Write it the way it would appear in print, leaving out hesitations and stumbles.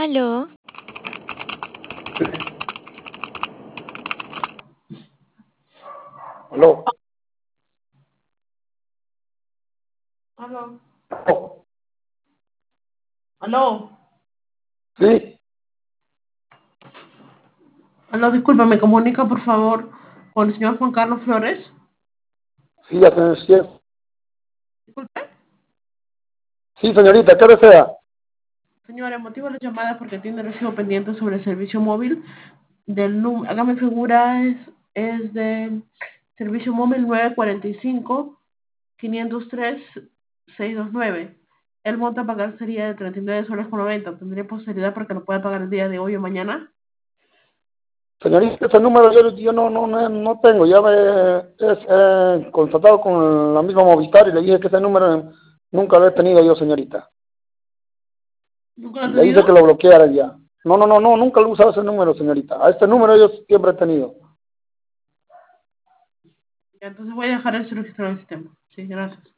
Aló, Aló. Aló, Oh, aló, sí, aló, disculpa, ¿me comunica por favor con el señor Juan Carlos Flores? sí, sí, Disculpe, sí, señorita, ¿qué desea? señora, motivo de la llamada porque tiene recibo pendiente sobre el servicio móvil del número, acá me figura es del servicio móvil 945-503-629. El monto a pagar sería de 39 soles con 90. ¿Tendría posibilidad para que lo pueda pagar el día de hoy o mañana? Señorita, ese número yo no tengo, ya me he constatado con la misma Movistar y le dije que ese número nunca lo he tenido yo, señorita. ¿Nunca lo Y ha le dije que tenido? lo bloquearan ya. No, nunca lo he usado ese número, señorita. A este número yo siempre he tenido. Ya, entonces voy a dejar eso registrado en el sistema. Sí, gracias.